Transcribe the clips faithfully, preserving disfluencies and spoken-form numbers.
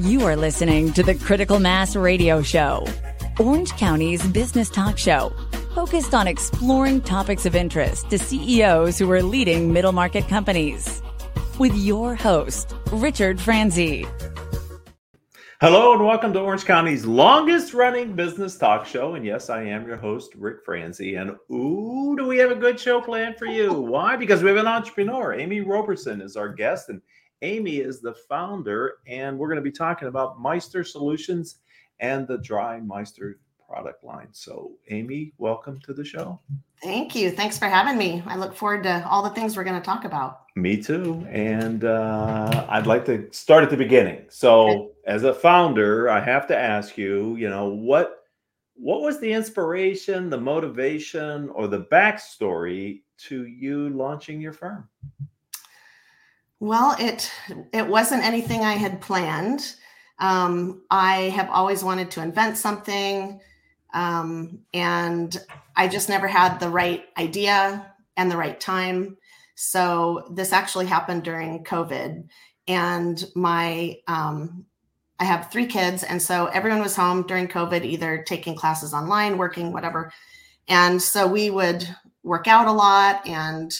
You are listening to the Critical Mass Radio Show, Orange County's business talk show, focused on exploring topics of interest to C E Os who are leading middle market companies. With your host, Richard Franzi. Hello and welcome to Orange County's longest running business talk show. And yes, I am your host, Rick Franzi. And ooh, do we have a good show planned for you? Why? Because we have an entrepreneur. Amy Roberson is our guest. And Amy is the founder. And we're going to be talking about Meister Solutions and the Dry Meister product line. So Amy, welcome to the show. Thank you. Thanks for having me. I look forward to all the things we're going to talk about. Me too. And uh, I'd like to start at the beginning. So okay. As a founder, I have to ask you, you know, what what was the inspiration, the motivation, or the backstory to you launching your firm? Well, it it wasn't anything I had planned. Um, I have always wanted to invent something. Um, and I just never had the right idea and the right time. So this actually happened during COVID, and my, um, I have three kids. And so everyone was home during COVID, either taking classes online, working, whatever. And so we would work out a lot. And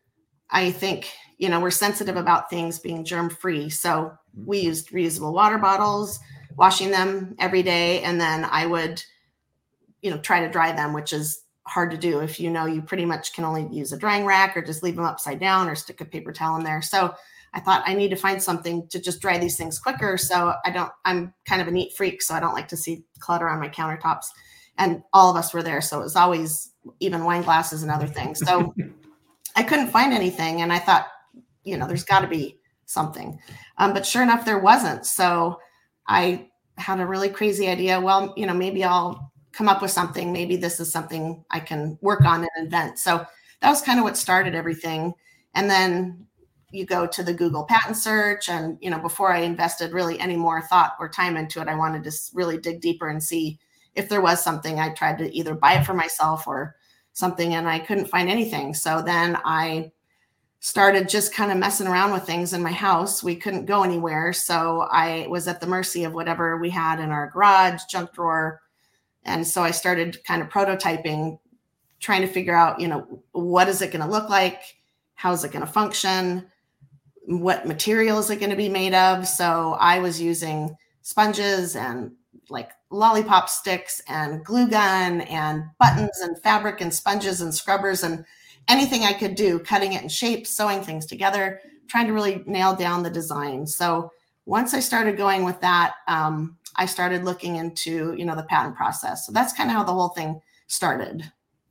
I think, you know, we're sensitive about things being germ free. So we used reusable water bottles, washing them every day. And then I would you know, try to dry them, which is hard to do. If you know, you pretty much can only use a drying rack or just leave them upside down or stick a paper towel in there. So I thought I need to find something to just dry these things quicker. So I don't, I'm kind of a neat freak. So I don't like to see clutter on my countertops, and all of us were there. So it was always even wine glasses and other things. So I couldn't find anything. And I thought, you know, there's gotta be something. Um, but sure enough, there wasn't. So I had a really crazy idea. Well, you know, maybe I'll come up with something. Maybe this is something I can work on and invent. So that was kind of what started everything. And then you go to the Google patent search. And, you know, before I invested really any more thought or time into it, I wanted to really dig deeper and see if there was something. I tried to either buy it for myself or something, and I couldn't find anything. So then I started just kind of messing around with things in my house. We couldn't go anywhere. So I was at the mercy of whatever we had in our garage, junk drawer. And so I started kind of prototyping, trying to figure out, you know, what is it going to look like? How is it going to function? What material is it going to be made of? So I was using sponges and like lollipop sticks and glue gun and buttons and fabric and sponges and scrubbers and anything I could do, cutting it in shapes, sewing things together, trying to really nail down the design. So once I started going with that, um, I started looking into, you know, the patent process. So that's kind of how the whole thing started.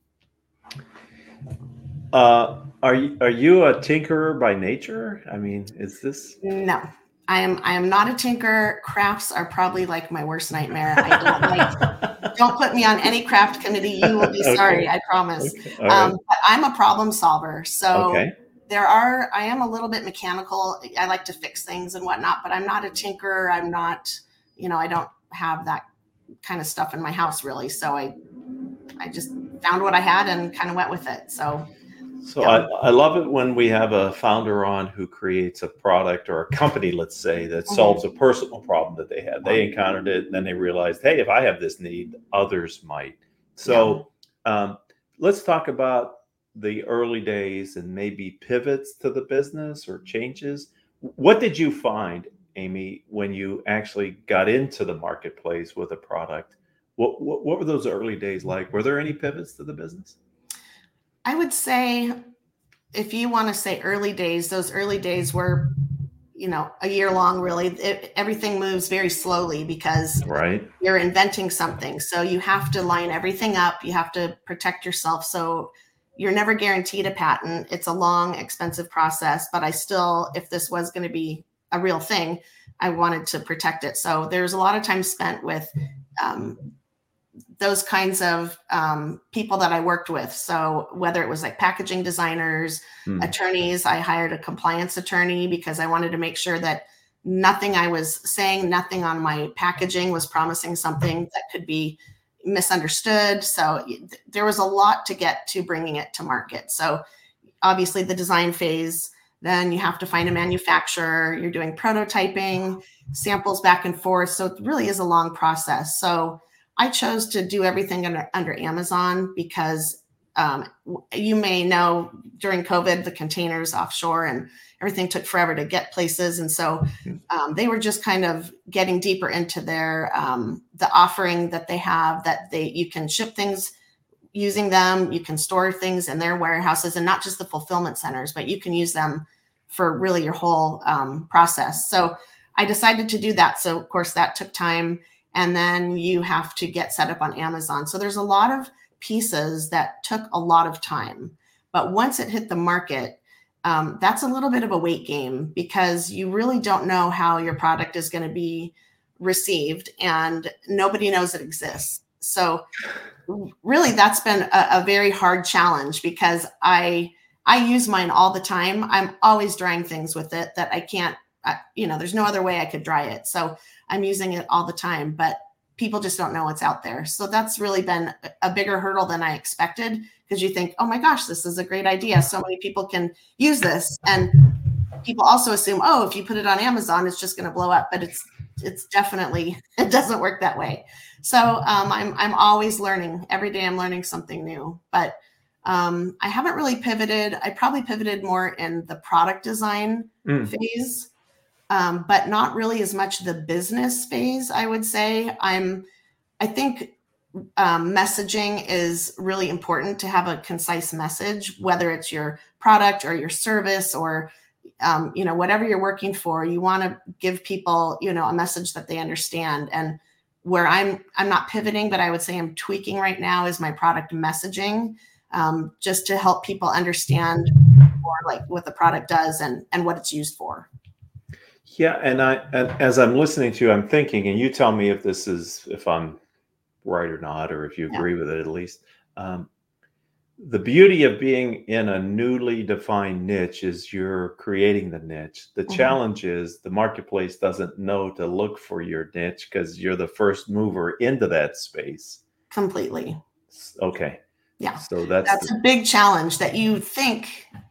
Uh, are you, are you a tinkerer by nature? I mean, is this? No, I am. I am not a tinker. Crafts are probably like my worst nightmare. I don't like, don't put me on any craft committee. You will be sorry. Okay. I promise. Okay. Um, right. But I'm a problem solver. So okay. There are, I am a little bit mechanical. I like to fix things and whatnot, but I'm not a tinkerer. I'm not, you know, I don't have that kind of stuff in my house really. So I, I just found what I had and kind of went with it. So, so yeah. I, I love it when we have a founder on who creates a product or a company, let's say, that mm-hmm. solves a personal problem that they had. They encountered it and then they realized, hey, if I have this need, others might. So yeah. um, let's talk about the early days and maybe pivots to the business or changes. What did you find, Amy, when you actually got into the marketplace with a product? What, what what were those early days like? Were there any pivots to the business? I would say, if you want to say early days, those early days were, you know, a year long, really. It, everything moves very slowly because right. You're inventing something. So you have to line everything up. You have to protect yourself. So you're never guaranteed a patent. It's a long, expensive process. But I still, if this was going to be a real thing, I wanted to protect it. So there's a lot of time spent with um, those kinds of um, people that I worked with. So whether it was like packaging designers, hmm. attorneys, I hired a compliance attorney because I wanted to make sure that nothing I was saying, nothing on my packaging was promising something that could be misunderstood. So there was a lot to get to bringing it to market. So obviously the design phase, Then you have to find a manufacturer. You're doing prototyping, samples back and forth. So it really is a long process. So I chose to do everything under, under Amazon because um, you may know during COVID, the containers offshore and everything took forever to get places. And so um, they were just kind of getting deeper into their um, the offering that they have, that they you can ship things using them, you can store things in their warehouses, and not just the fulfillment centers, but you can use them for really your whole um, process. So I decided to do that. So of course that took time, and then you have to get set up on Amazon. So there's a lot of pieces that took a lot of time, but once it hit the market, um, that's a little bit of a wait game, because you really don't know how your product is going to be received, and nobody knows it exists. So really that's been a, a very hard challenge, because I I use mine all the time. I'm always drying things with it that I can't, uh, you know, there's no other way I could dry it. So I'm using it all the time, but people just don't know what's out there. So that's really been a bigger hurdle than I expected, because you think, oh my gosh, this is a great idea. So many people can use this. And people also assume, oh, if you put it on Amazon, it's just going to blow up. But it's it's definitely, it doesn't work that way. So um, I'm I'm always learning. Every day I'm learning something new. But um, I haven't really pivoted. I probably pivoted more in the product design mm. phase, um, but not really as much the business phase, I would say. I'm, I think um, messaging is really important, to have a concise message, whether it's your product or your service or Um, you know, whatever you're working for. You want to give people, you know, a message that they understand. And where I'm, I'm not pivoting, but I would say I'm tweaking right now is my product messaging, um, just to help people understand more like what the product does and, and what it's used for. Yeah. And I, and as I'm listening to you, I'm thinking, and you tell me if this is, if I'm right or not, or if you agree yeah. with it at least. Um, The beauty of being in a newly defined niche is you're creating the niche. The mm-hmm. challenge is the marketplace doesn't know to look for your niche, because you're the first mover into that space. Completely. Okay. Yeah. So that's that's the- a big challenge that you think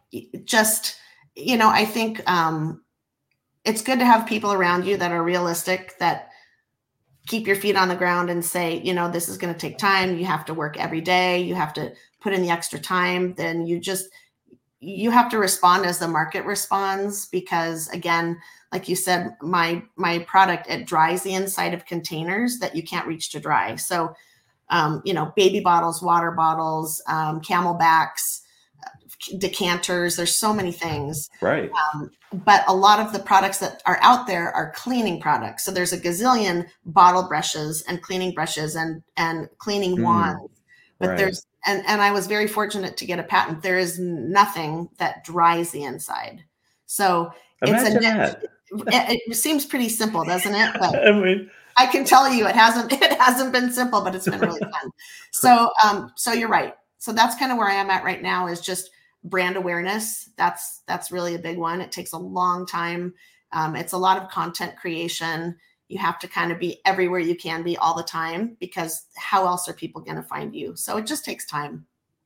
just, you know, I think um, it's good to have people around you that are realistic, that keep your feet on the ground and say, you know, this is going to take time. You have to work every day. You have to put in the extra time. Then you just, you have to respond as the market responds, because again, like you said, my, my product, it dries the inside of containers that you can't reach to dry. So, um, you know, baby bottles, water bottles, um, Camelbacks, decanters, there's so many things. Right. Um, but a lot of the products that are out there are cleaning products. So there's a gazillion bottle brushes and cleaning brushes and, and cleaning mm, wands. But right. there's, and, and I was very fortunate to get a patent. There is nothing that dries the inside. So Imagine it's a, that. it, it seems pretty simple, doesn't it? But I mean, I can tell you it hasn't, it hasn't been simple, but it's been really fun. So, um, so you're right. So that's kind of where I am at right now, is just brand awareness. That's, that's really a big one. It takes a long time. Um, it's a lot of content creation. You have to kind of be everywhere you can be all the time, because how else are people going to find you? So it just takes time.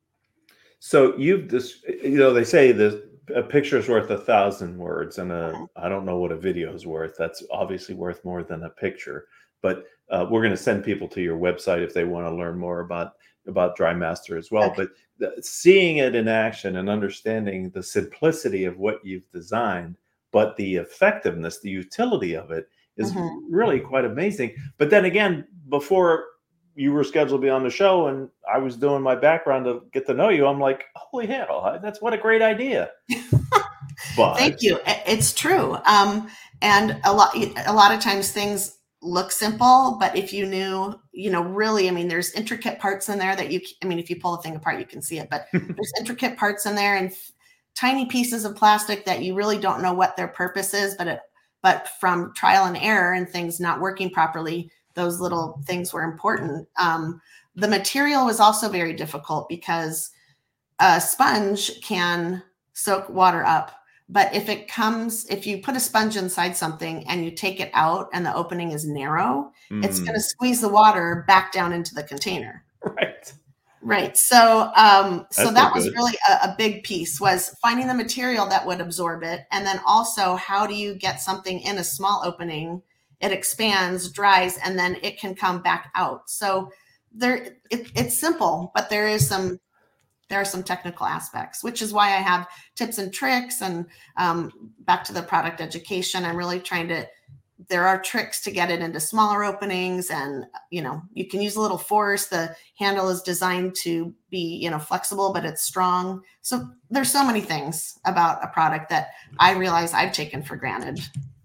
So you've this, you know, they say that a picture is worth a thousand words, and a, okay. I don't know what a video is worth. That's obviously worth more than a picture, but uh, we're going to send people to your website if they want to learn more about, about DryMaster as well. Okay. But the, seeing it in action and understanding the simplicity of what you've designed, but the effectiveness, the utility of it is mm-hmm. really quite amazing. But then again, before you were scheduled to be on the show and I was doing my background to get to know you, I'm like, holy hell, that's what a great idea. But thank you. It's true. Um, and a lot, a lot of times things look simple, but if you knew, you know, really, I mean, there's intricate parts in there that you, I mean, if you pull a thing apart, you can see it, but there's intricate parts in there and f- tiny pieces of plastic that you really don't know what their purpose is, but it, but from trial and error and things not working properly, those little things were important. Um, the material was also very difficult, because a sponge can soak water up. But if it comes, if you put a sponge inside something and you take it out and the opening is narrow, mm. it's going to squeeze the water back down into the container. Right. Right. So, um, so That's that no was good. really a, a big piece, was finding the material that would absorb it. And then also, how do you get something in a small opening? It expands, dries, and then it can come back out. So there, it, it's simple, but there is some, there are some technical aspects, which is why I have tips and tricks. And um, back to the product education, I'm really trying to, there are tricks to get it into smaller openings, and, you know, you can use a little force. The handle is designed to be, you know, flexible, but it's strong. So there's so many things about a product that I realize I've taken for granted.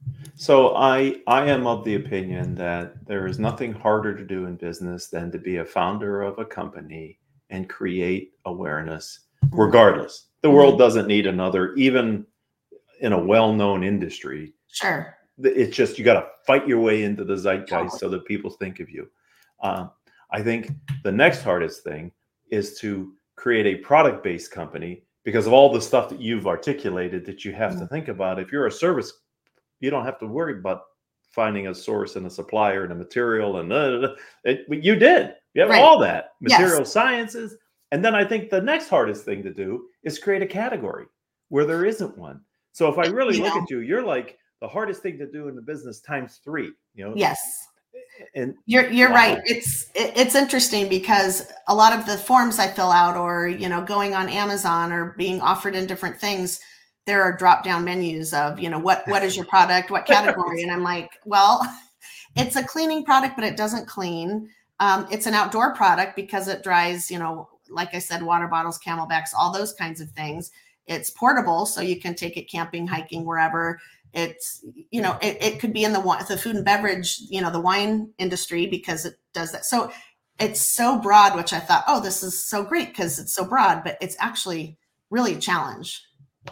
So I I am of the opinion that there is nothing harder to do in business than to be a founder of a company and create awareness, regardless. The world doesn't need another, even in a well-known industry. Sure. It's just, you got to fight your way into the zeitgeist so that people think of you. Um, I think the next hardest thing is to create a product-based company, because of all the stuff that you've articulated that you have mm-hmm. to think about. If you're a service, you don't have to worry about finding a source and a supplier and a material and uh, it, you did. You have right. all that material yes. sciences. And then I think the next hardest thing to do is create a category where there isn't one. So if I really you look know. at you, you're like the hardest thing to do in the business times three, you know? Yes. And you're, you're wow. right. It's, it, it's interesting because a lot of the forms I fill out, or, you know, going on Amazon or being offered in different things, there are drop down menus of, you know, what, what is your product, what category? And I'm like, well, it's a cleaning product, but it doesn't clean. Um, it's an outdoor product because it dries, you know, like I said, water bottles, Camelbacks, all those kinds of things. It's portable, so you can take it camping, hiking, wherever. It's, you know, it, it could be in the the food and beverage, you know, the wine industry, because it does that. So it's so broad, which I thought, oh, this is so great because it's so broad, but it's actually really a challenge.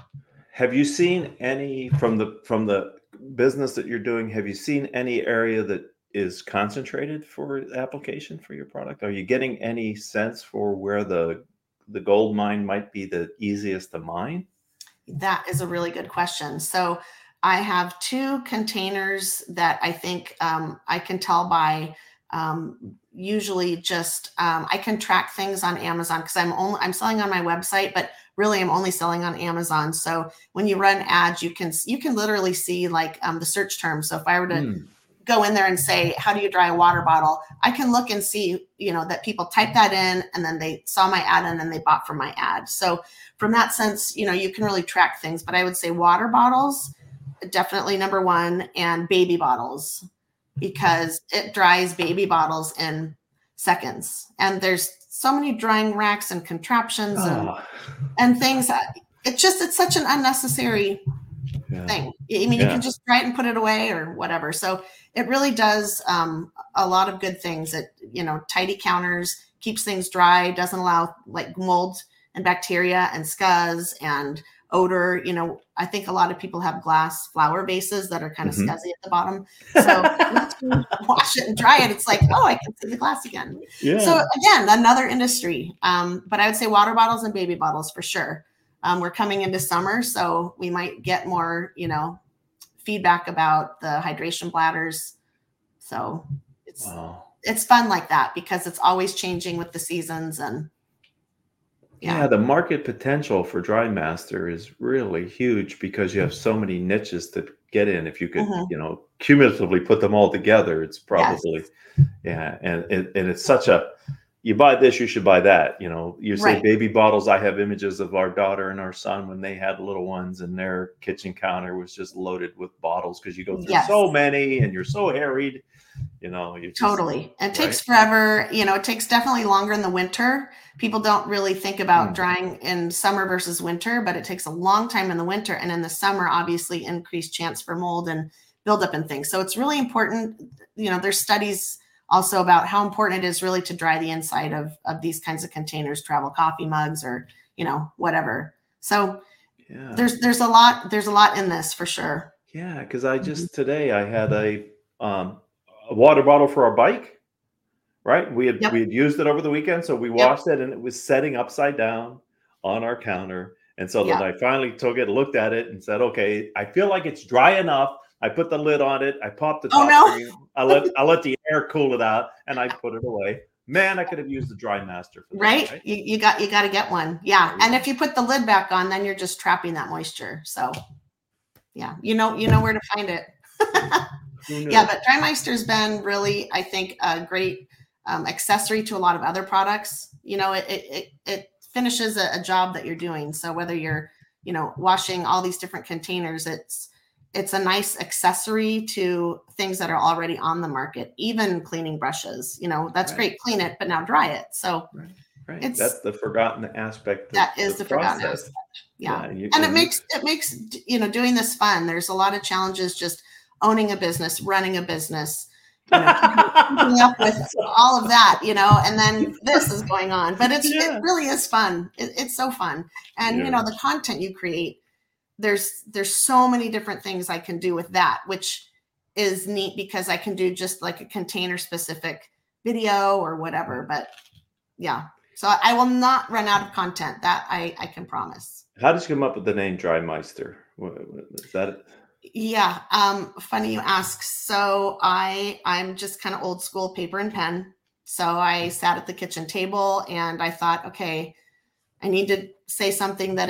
Have you seen any from the from the business that you're doing? Have you seen any area that is concentrated for application for your product? Are you getting any sense for where the the gold mine might be the easiest to mine? That is a really good question. So I have two containers that I think um, I can tell by um, usually just um, I can track things on Amazon, because I'm only I'm selling on my website, but really I'm only selling on Amazon. So when you run ads, you can you can literally see like um, the search terms. So if I were to mm. go in there and say, how do you dry a water bottle? I can look and see, you know, that people type that in and then they saw my ad and then they bought from my ad. So from that sense, you know, you can really track things. But I would say water bottles, definitely number one, and baby bottles, because it dries baby bottles in seconds. And there's so many drying racks and contraptions and, oh. and things. It's just, it's such an unnecessary yeah. thing. I mean, yeah. you can just dry it and put it away or whatever. So it really does um, a lot of good things. It, you know, tidy counters, keeps things dry, doesn't allow like mold and bacteria and scuzz and odor. You know, I think a lot of people have glass flower vases that are kind of mm-hmm. scuzzy at the bottom. So once you wash it and dry it, it's like, oh, I can see the glass again. Yeah. So again, another industry. Um, but I would say water bottles and baby bottles for sure. Um, we're coming into summer, so we might get more, you know, feedback about the hydration bladders. So it's wow. it's fun like that, because it's always changing with the seasons. And yeah. yeah, the market potential for DryMaster is really huge, because you have so many niches to get in. If you could, mm-hmm. you know, cumulatively put them all together, it's probably, yes. yeah. And, and, and it's such a, you buy this, you should buy that. You know, you say right. baby bottles. I have images of our daughter and our son when they had little ones, and their kitchen counter was just loaded with bottles, because you go through yes. so many and you're so harried. You know, you just, totally. It right? takes forever. You know, it takes definitely longer in the winter. People don't really think about mm. drying in summer versus winter, but it takes a long time in the winter. And in the summer, obviously, increased chance for mold and buildup and things. So it's really important. You know, there's studies also about how important it is really to dry the inside of, of these kinds of containers, travel coffee mugs, or, you know, whatever. So yeah. there's there's a lot there's a lot in this for sure. Yeah, because I just mm-hmm. today I had a um, a water bottle for our bike. Right, we had yep. we had used it over the weekend, so we washed yep. it, and it was setting upside down on our counter. And so yep. then I finally took it, looked at it, and said, "Okay, I feel like it's dry enough." I put the lid on it. I popped the top. Oh no! I let I let the air cool it out, and I put it away. man, I could have used the Dry Master for that, right? right? You, you got you got to get one. Yeah. And if you put the lid back on, then you're just trapping that moisture. So yeah, you know, you know where to find it. Yeah, but Dry Meister's been really, I think, a great um, accessory to a lot of other products. You know, it it it finishes a, a job that you're doing. So whether you're, you know, washing all these different containers, it's it's a nice accessory to things that are already on the market. Even cleaning brushes, you know, that's right. Great. Clean it, but now dry it. So right. Right. It's, that's the forgotten aspect. Of that is the, the forgotten aspect. Yeah, yeah you, and it makes it makes you know doing this fun. There's a lot of challenges just owning a business, running a business, you know, keeping up with all of that, you know, and then this is going on. But it's yeah. it really is fun. It, it's so fun, and yeah. you know the content you create. There's there's so many different things I can do with that, which is neat because I can do just like a container specific video or whatever. But yeah, so I will not run out of content. That I I can promise. How did you come up with the name Dry Meister? Is that it? Yeah, um, funny you ask. So I I'm just kind of old school paper and pen. So I sat at the kitchen table and I thought, okay, I need to say something that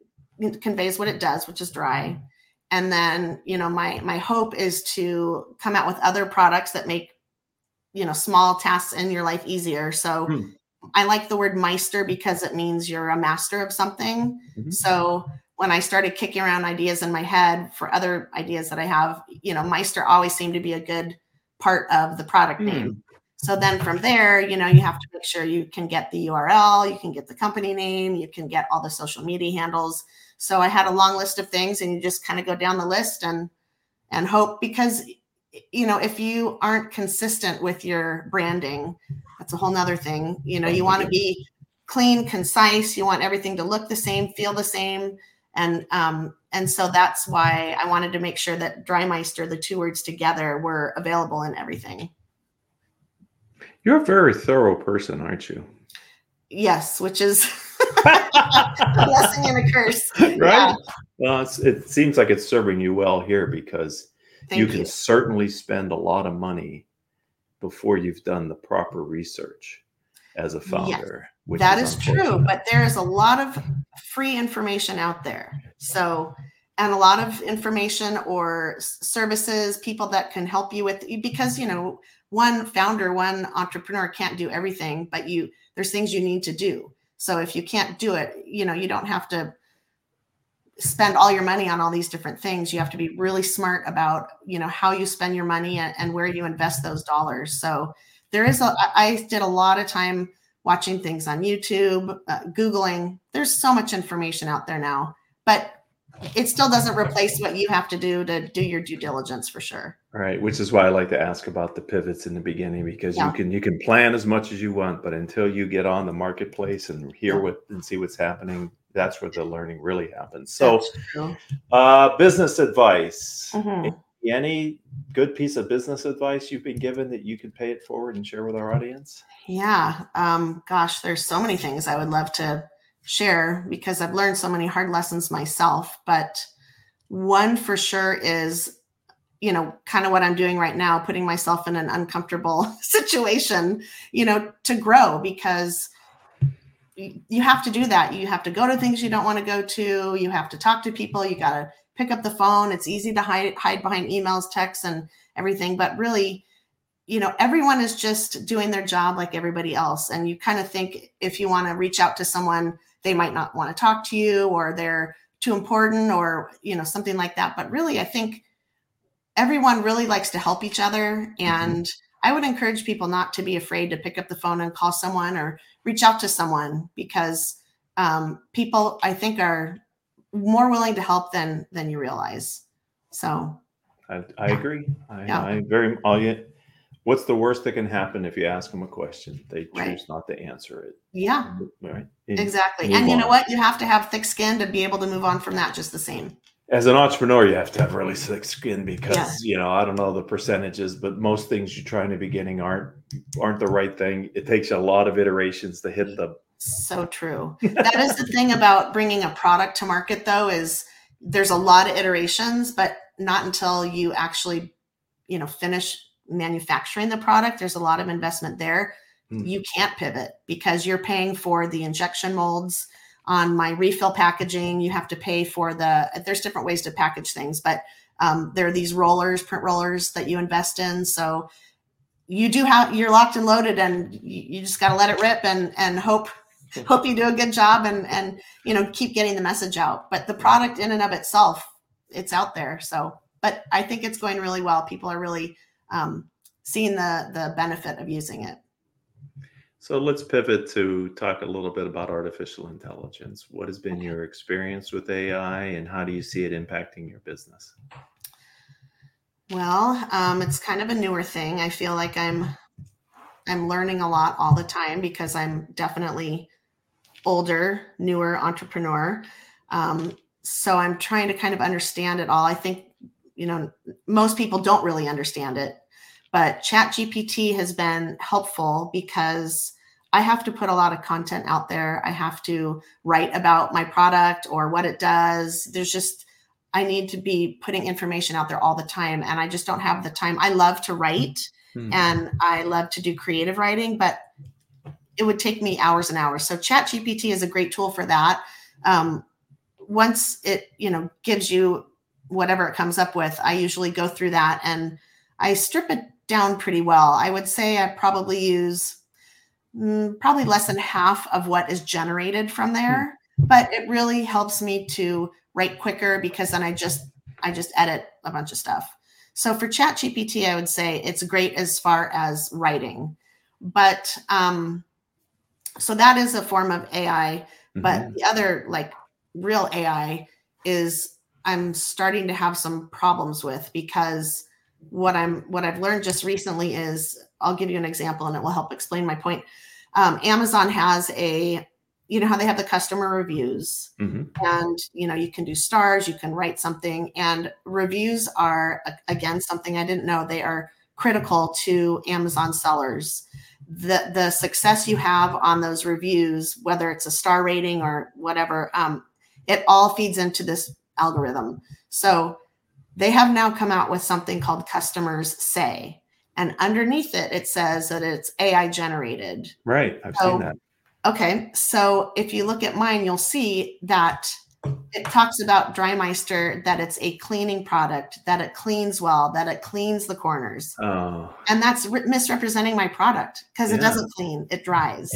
it conveys what it does, which is dry. And then, you know, my my hope is to come out with other products that make, you know, small tasks in your life easier. So hmm. I like the word Meister because it means you're a master of something. Mm-hmm. So when I started kicking around ideas in my head for other ideas that I have, you know, Meister always seemed to be a good part of the product mm. name. So then from there, you know, you have to make sure you can get the U R L, you can get the company name, you can get all the social media handles. So I had a long list of things and you just kind of go down the list and, and hope, because, you know, if you aren't consistent with your branding, that's a whole nother thing. You know, you want to be clean, concise, you want everything to look the same, feel the same. And um, and so that's why I wanted to make sure that Dry Meister, the two words together, were available in everything. You're a very thorough person, aren't you? Yes, which is a blessing and a curse. Right? Yeah. Well, it's, it seems like it's serving you well here because Thank you you. can certainly spend a lot of money before you've done the proper research as a founder. Yes. Which that is, is true, but there is a lot of free information out there. So, and a lot of information or services, people that can help you with, because, you know, one founder, one entrepreneur can't do everything, but you, there's things you need to do. So if you can't do it, you know, you don't have to spend all your money on all these different things. You have to be really smart about, you know, how you spend your money and, and where you invest those dollars. So there is a, I did a lot of time watching things on YouTube, uh, Googling. There's so much information out there now, but it still doesn't replace what you have to do to do your due diligence for sure. Right, which is why I like to ask about the pivots in the beginning, because yeah. you can you can plan as much as you want, but until you get on the marketplace and hear yeah. what and see what's happening, that's where the learning really happens. So, uh, business advice. Mm-hmm. Any good piece of business advice you've been given that you can pay it forward and share with our audience? Yeah. Um, gosh, there's so many things I would love to share because I've learned so many hard lessons myself. But one for sure is, you know, kind of what I'm doing right now, putting myself in an uncomfortable situation, you know, to grow, because you have to do that. You have to go to things you don't want to go to. You have to talk to people. You got to pick up the phone. It's easy to hide, hide behind emails, texts, and everything. But really, you know, everyone is just doing their job like everybody else. And you kind of think if you want to reach out to someone, they might not want to talk to you, or they're too important, or, you know, something like that. But really, I think everyone really likes to help each other. And mm-hmm. I would encourage people not to be afraid to pick up the phone and call someone or reach out to someone, because um, people, I think, are more willing to help than than you realize. So I, I agree. I, yeah. I very all you, what's the worst that can happen if you ask them a question? They choose right. not to answer it. Yeah. Right. And exactly. And you on. know what? You have to have thick skin to be able to move on from that just the same. As an entrepreneur, you have to have really thick skin because, yeah. you know, I don't know the percentages, but most things you try in the beginning aren't aren't the right thing. It takes you a lot of iterations to hit the So true. That is the thing about bringing a product to market, though, is there's a lot of iterations, but not until you actually, you know, finish manufacturing the product. There's a lot of investment there. Hmm. you can't pivot because you're paying for the injection molds on my refill packaging. You have to pay for the, there's different ways to package things, but um, there are these rollers, print rollers that you invest in. So you do have, you're locked and loaded, and you, you just got to let it rip and, and hope, hope you do a good job and, and, you know, keep getting the message out. But the product in and of itself, it's out there. So, but I think it's going really well. People are really um, seeing the, the benefit of using it. So let's pivot to talk a little bit about artificial intelligence. What has been Okay. your experience with A I, and how do you see it impacting your business? Well, um, it's kind of a newer thing. I feel like I'm I'm learning a lot all the time because I'm definitely older, newer entrepreneur. Um, so I'm trying to kind of understand it all. I think, you know, most people don't really understand it, but ChatGPT has been helpful because I have to put a lot of content out there. I have to write about my product or what it does. There's just, I need to be putting information out there all the time. And I just don't have the time. I love to write Hmm. and I love to do creative writing, but it would take me hours and hours. So ChatGPT is a great tool for that. Um, once it, you know, gives you whatever it comes up with, I usually go through that and I strip it down pretty well. I would say I probably use mm, probably less than half of what is generated from there, but it really helps me to write quicker because then I just, I just edit a bunch of stuff. So for ChatGPT, I would say it's great as far as writing, but, um, so that is a form of A I, but Mhm. the other like real A I is I'm starting to have some problems with because what I'm, what I've learned just recently is, I'll give you an example and it will help explain my point. Um, Amazon has a, you know how they have the customer reviews Mhm. and, you know, you can do stars, you can write something, and reviews are, again, something I didn't know. They are critical to Amazon sellers. The, the success you have on those reviews, whether it's a star rating or whatever, um, it all feeds into this algorithm. So they have now come out with something called Customers Say. And underneath it, it says that it's A I generated. Right. I've So, seen that. okay. So if you look at mine, you'll see that it talks about Drymeister, that it's a cleaning product, that it cleans well, that it cleans the corners. Oh, And that's re- misrepresenting my product because it Yeah. doesn't clean, it dries.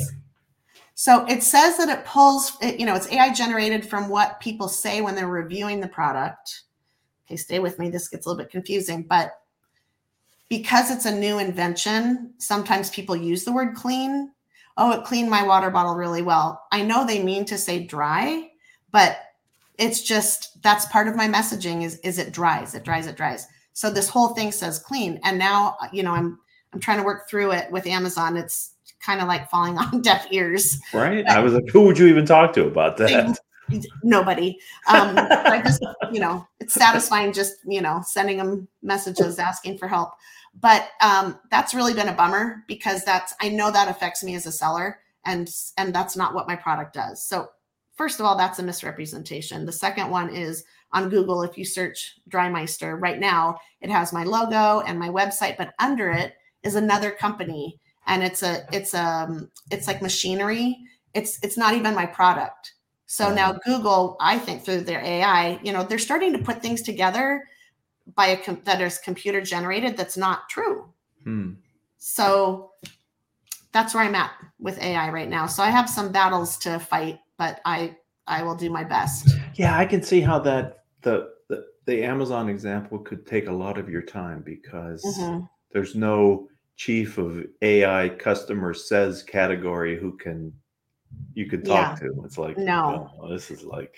So it says that it pulls, it, you know, it's A I generated from what people say when they're reviewing the product. Okay, stay with me. This gets a little bit confusing, but because it's a new invention, sometimes people use the word clean. Oh, it cleaned my water bottle really well. I know they mean to say dry, but it's just, that's part of my messaging is, is it dries, it dries, it dries. So this whole thing says clean. And now, you know, I'm, I'm trying to work through it with Amazon. It's kind of like falling on deaf ears. right. But I was like, who would you even talk to about that? nobody. Um, I just, you know, it's satisfying just, you know, sending them messages asking for help. But um, that's really been a bummer because that's, I know that affects me as a seller, and, and that's not what my product does. So first of all, that's a misrepresentation. The second one is on Google. If you search Drymeister right now, it has my logo and my website, but under it is another company. And it's a, it's um, it's like machinery. It's, it's not even my product. So now Google, I think through their A I, you know, they're starting to put things together by a com- that is computer generated. That's not true. Hmm. So that's where I'm at with A I right now. So I have some battles to fight, but I, I will do my best. Yeah, I can see how that the, the the Amazon example could take a lot of your time because Mm-hmm. there's no chief of A I customer says category who can you could talk Yeah. to. It's like, No. oh, this is like,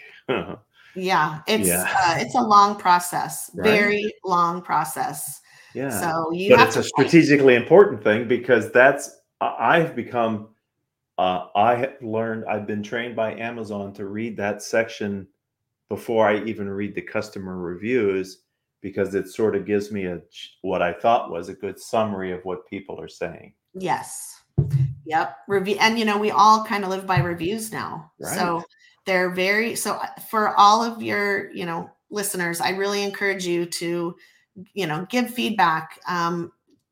Yeah. It's, Yeah. uh, it's a long process, Right. very long process. yeah. So you But have it's to a fight. strategically important thing because that's I- I've become uh, I have learned I've been trained by Amazon to read that section before I even read the customer reviews because it sort of gives me a what I thought was a good summary of what people are saying. Yes. Yep. Review. And, you know, we all kind of live by reviews now. Right. So they're very, so for all of your, you know, listeners, I really encourage you to, you know, give feedback. Um,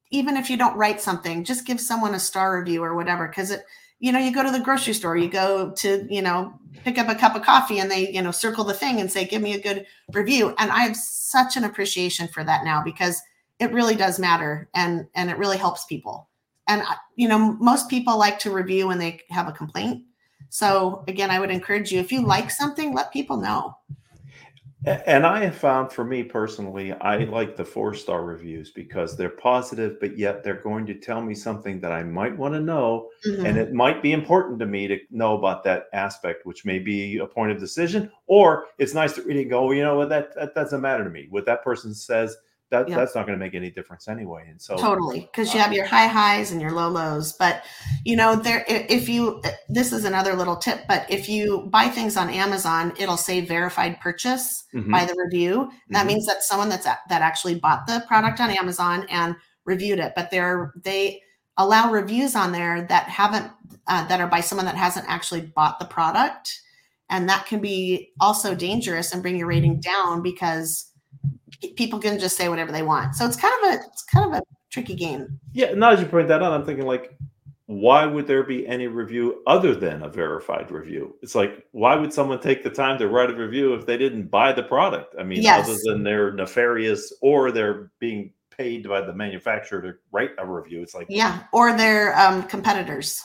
even if you don't write something, just give someone a star review or whatever. Cause it, you know, you go to the grocery store, you go to, you know, pick up a cup of coffee and they, you know, circle the thing and say, give me a good review. And I have such an appreciation for that now because it really does matter. And, and it really helps people. And, you know, most people like to review when they have a complaint. So again, I would encourage you, if you like something, let people know. And I have found for me personally, I like the four-star reviews because they're positive, but yet they're going to tell me something that I might want to know. Mm-hmm. And it might be important to me to know about that aspect, which may be a point of decision, or it's nice to really go, you know what, that, that doesn't matter to me. What that person says, that yep. that's not going to make any difference anyway. And so totally, because you have your high highs and your low lows. But you know, there, if you, this is another little tip, but if you buy things on Amazon, it'll say verified purchase mm-hmm. by the review. Mm-hmm. That means that someone that's that actually bought the product on Amazon and reviewed it. But they're they allow reviews on there that haven't uh, that are by someone that hasn't actually bought the product, and that can be also dangerous and bring your rating down because people can just say whatever they want. So it's kind of a, it's kind of a tricky game. Yeah. Now, as you point that out, I'm thinking like, why would there be any review other than a verified review? It's like, why would someone take the time to write a review if they didn't buy the product? I mean, yes. other than they're nefarious or they're being paid by the manufacturer to write a review. It's like, yeah. Or they're um, competitors.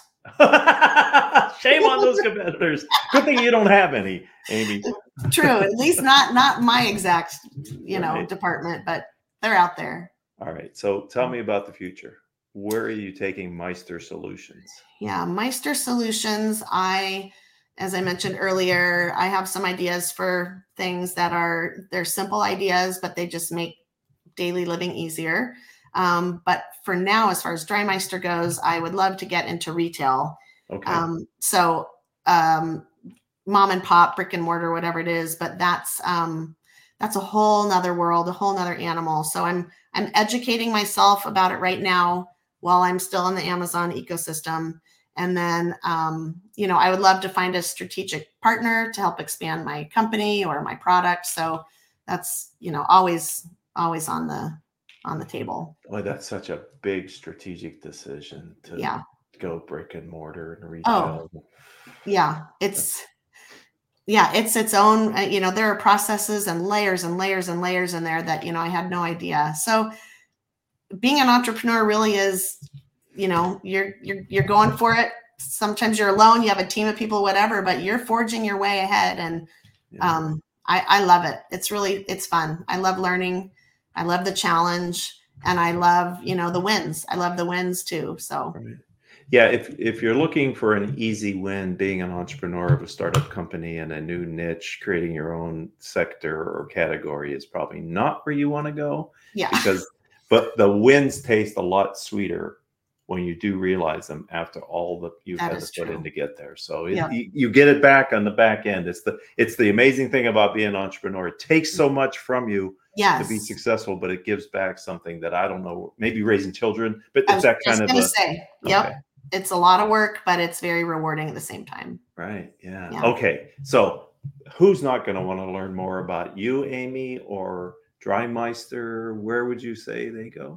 Shame on those competitors. Good thing you don't have any, Amy. True. At least not not my exact, you know, right. department, but they're out there. All right. So tell me about the future. Where are you taking Meister Solutions? Yeah, Meister Solutions. I, as I mentioned earlier, I have some ideas for things that are they're simple ideas, but they just make daily living easier. Um, but for now, as far as DryMeister goes, I would love to get into retail. Okay. Um, so um, mom and pop, brick and mortar, whatever it is, but that's um, that's a whole nother world, a whole nother animal. So I'm I'm educating myself about it right now while I'm still in the Amazon ecosystem. And then, um, you know, I would love to find a strategic partner to help expand my company or my product. So that's, you know, always, always on the on the table. Boy, that's such a big strategic decision to yeah. go brick and mortar and retail. Oh, yeah, it's yeah, it's its own. You know, there are processes and layers and layers and layers in there that you know I had no idea. So, being an entrepreneur really is, you know, you're you're you're going for it. Sometimes you're alone. You have a team of people, whatever, but you're forging your way ahead, and yeah. um, I I love it. It's really it's fun. I love learning. I love the challenge and I love, you know, the wins. I love the wins too. So, right. yeah, if, if you're looking for an easy win, being an entrepreneur of a startup company and a new niche, creating your own sector or category is probably not where you want to go. Yeah. Because, but the wins taste a lot sweeter when you do realize them after all that you've that had to true. put in to get there. So yeah. it, you, you get it back on the back end. It's the, it's the amazing thing about being an entrepreneur. It takes so much from you. Yes. To be successful, but it gives back something that I don't know, maybe raising children, but it's that kind of I was a, say, yep. Okay. It's a lot of work, but it's very rewarding at the same time. Right. Yeah. yeah. Okay. So who's not going to want to learn more about you, Amy, or DryMeister? Where would you say they go?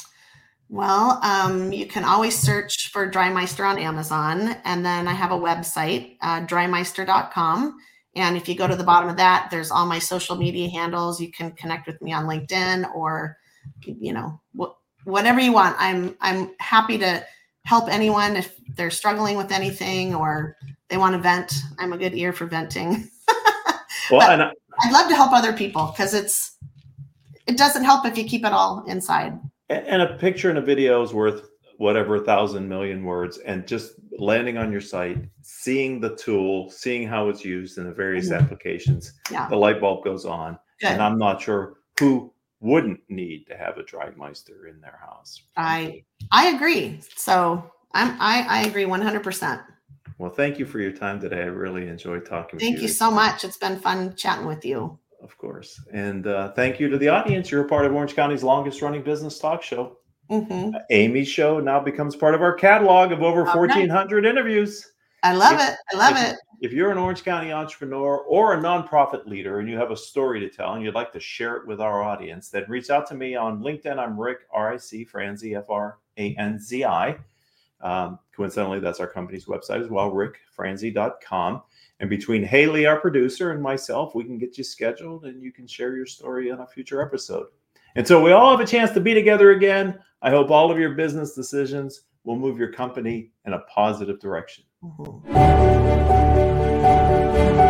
Well, um, you can always search for DryMeister on Amazon. And then I have a website, uh, dry meister dot com. And if you go to the bottom of that, there's all my social media handles. You can connect with me on LinkedIn or, you know, wh- whatever you want. I'm I'm happy to help anyone if they're struggling with anything or they want to vent. I'm a good ear for venting. Well, and I, I'd love to help other people because it's it doesn't help if you keep it all inside. And a picture and a video is worth whatever a thousand million words, and just landing on your site, seeing the tool, seeing how it's used in the various mm-hmm. applications, yeah. the light bulb goes on. Good. And I'm not sure who wouldn't need to have a DryMeister in their house. I I agree. So I'm I, I agree one hundred percent. Well, thank you for your time today. I really enjoyed talking with you. you. Thank you so much. It's been fun chatting with you. Of course. And uh, thank you to the audience. You're a part of Orange County's longest running business talk show. Mm-hmm. Uh, Amy's show now becomes part of our catalog of over All fourteen hundred right. interviews. I love if, it. I love if, it. if you're an Orange County entrepreneur or a nonprofit leader and you have a story to tell and you'd like to share it with our audience, then reach out to me on LinkedIn. I'm Rick, R I C, Franzi, F R A N Z I. Um, coincidentally, that's our company's website as well, rick franzi dot com. And between Haley, our producer, and myself, we can get you scheduled and you can share your story on a future episode. Until we all have a chance to be together again, I hope all of your business decisions will move your company in a positive direction. Mm-hmm.